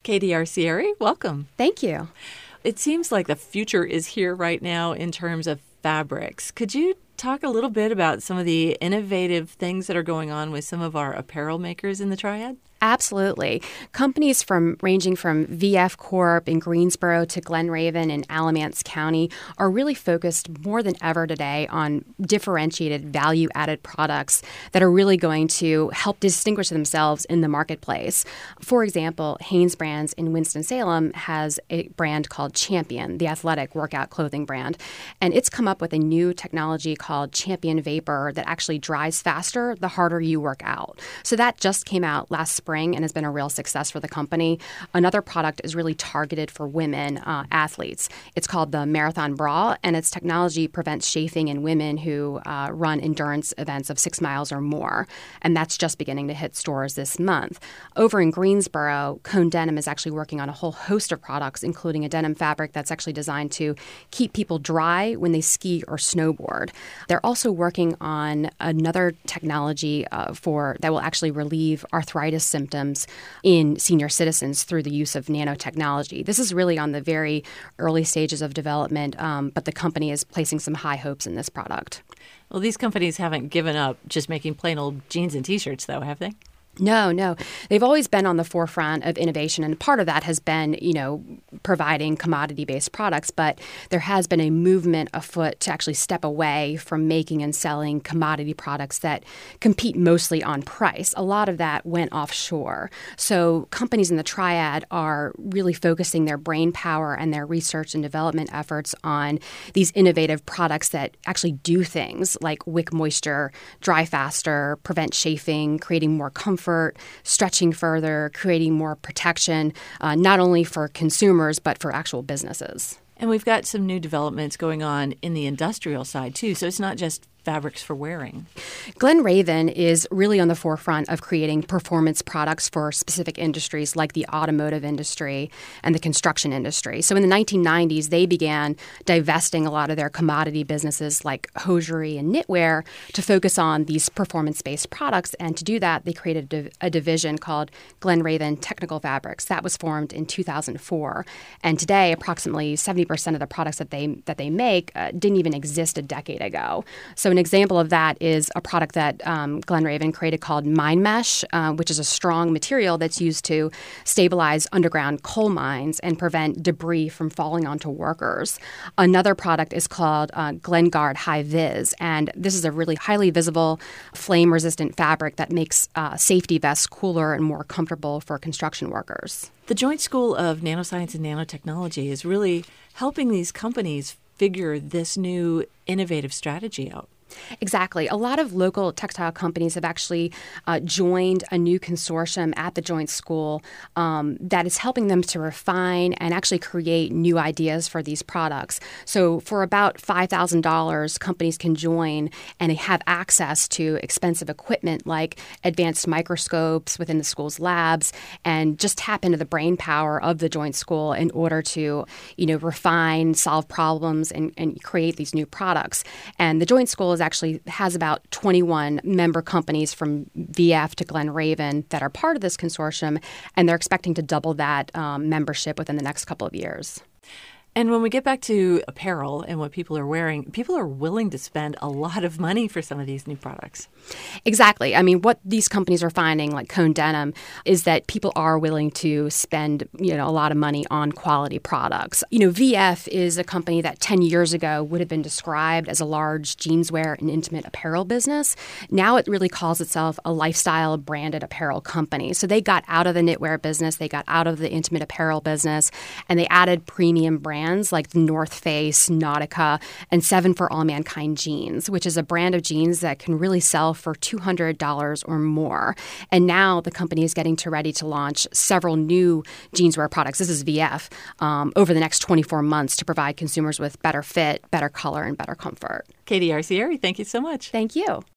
Katie Arcieri, welcome. Thank you. It seems like the future is here right now in terms of fabrics. Could you talk a little bit about some of the innovative things that are going on with some of our apparel makers in the Triad? Absolutely. Companies ranging from VF Corp in Greensboro to Glen Raven in Alamance County are really focused more than ever today on differentiated value-added products that are really going to help distinguish themselves in the marketplace. For example, Hanesbrands in Winston-Salem has a brand called Champion, the athletic workout clothing brand, and it's come up with a new technology called Champion Vapor that actually dries faster the harder you work out. So that just came out last spring and has been a real success for the company. Another product is really targeted for women athletes. It's called the Marathon Bra, and its technology prevents chafing in women who run endurance events of 6 miles or more. And that's just beginning to hit stores this month. Over in Greensboro, Cone Denim is actually working on a whole host of products, including a denim fabric that's actually designed to keep people dry when they ski or snowboard. They're also working on another technology that will actually relieve arthritis symptoms in senior citizens through the use of nanotechnology. This is really on the very early stages of development, but the company is placing some high hopes in this product. Well, these companies haven't given up just making plain old jeans and T-shirts, though, have they? No. They've always been on the forefront of innovation, and part of that has been, providing commodity-based products, but there has been a movement afoot to actually step away from making and selling commodity products that compete mostly on price. A lot of that went offshore. So companies in the Triad are really focusing their brain power and their research and development efforts on these innovative products that actually do things like wick moisture, dry faster, prevent chafing, creating more comfort, stretching further, creating more protection, not only for consumers, but for actual businesses. And we've got some new developments going on in the industrial side, too. So it's not just fabrics for wearing. Glen Raven is really on the forefront of creating performance products for specific industries like the automotive industry and the construction industry. So in the 1990s, they began divesting a lot of their commodity businesses like hosiery and knitwear to focus on these performance-based products. And to do that, they created a division called Glen Raven Technical Fabrics. That was formed in 2004. And today, approximately 70% of the products that they make didn't even exist a decade ago. So an example of that is a product that Glen Raven created called Mine Mesh, which is a strong material that's used to stabilize underground coal mines and prevent debris from falling onto workers. Another product is called GlenGuard High Vis, and this is a really highly visible, flame-resistant fabric that makes safety vests cooler and more comfortable for construction workers. The Joint School of Nanoscience and Nanotechnology is really helping these companies figure this new innovative strategy out. Exactly. A lot of local textile companies have actually joined a new consortium at the Joint School that is helping them to refine and actually create new ideas for these products. So for about $5,000, companies can join and have access to expensive equipment like advanced microscopes within the school's labs and just tap into the brain power of the Joint School in order to, refine, solve problems, and create these new products. And the Joint School actually has about 21 member companies from VF to Glen Raven that are part of this consortium, and they're expecting to double that membership within the next couple of years. And when we get back to apparel and what people are wearing, people are willing to spend a lot of money for some of these new products. Exactly. I mean, what these companies are finding, like Cone Denim, is that people are willing to spend, a lot of money on quality products. VF is a company that 10 years ago would have been described as a large jeanswear and intimate apparel business. Now it really calls itself a lifestyle branded apparel company. So they got out of the knitwear business, they got out of the intimate apparel business, and they added premium brands like the North Face, Nautica, and 7 for All Mankind jeans, which is a brand of jeans that can really sell for $200 or more. And now the company is getting ready to launch several new jeanswear products. This is VF over the next 24 months to provide consumers with better fit, better color, and better comfort. Katie Arcieri, thank you so much. Thank you.